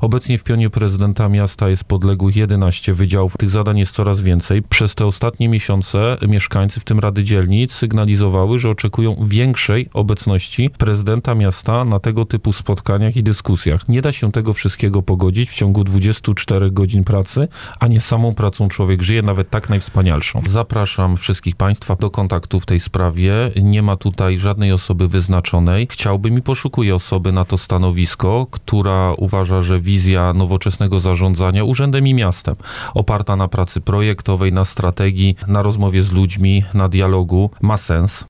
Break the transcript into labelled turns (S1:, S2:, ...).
S1: Obecnie w pionie prezydenta miasta jest podległych 11 wydziałów. Tych zadań jest coraz więcej. Przez te ostatnie miesiące mieszkańcy, w tym rady dzielnic, sygnalizowały, że oczekują większej obecności prezydenta miasta na tego typu spotkaniach i dyskusjach. Nie da się tego wszystkiego pogodzić w ciągu 24 godzin pracy, a nie samą pracą człowiek żyje, nawet tak najwspanialszą. Zapraszam wszystkich Państwa do kontaktu w tej sprawie. Nie ma tutaj żadnej osoby wyznaczonej. Chciałbym i poszukuję osoby na to stanowisko, która uważa, że wizja nowoczesnego zarządzania urzędem i miastem, oparta na pracy projektowej, na strategii, na rozmowie z ludźmi, na dialogu, ma sens.